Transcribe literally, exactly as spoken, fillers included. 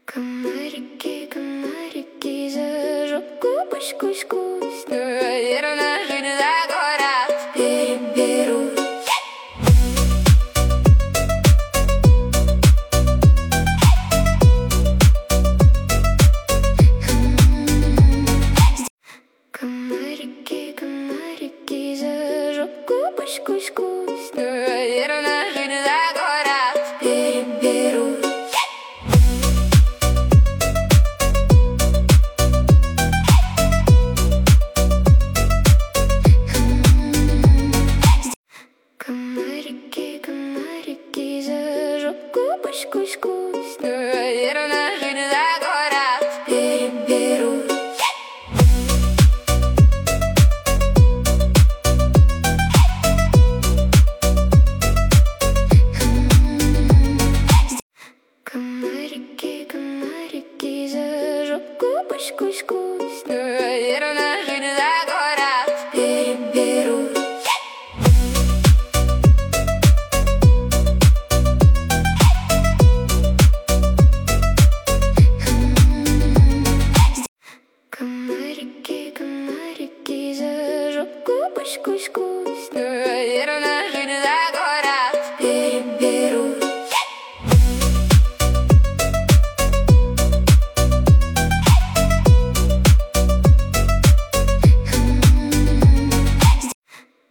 Комарики, комарики, за жопку кусь-кусь-кусь. Наверно, жить agora переберут. Комарики, комарики, за жопку кусь-кусь-кусь. Наверно, жить agora переберут. Комарики, комарики, за жопку кусь-кусь-кусь. Наверно, жить agora переберут. Комарики, комарики, за жопку кусь-кусь-кусь. Наверно, жить agora переберут. Комарики, комарики, за жопку кусь-кусь-кусь.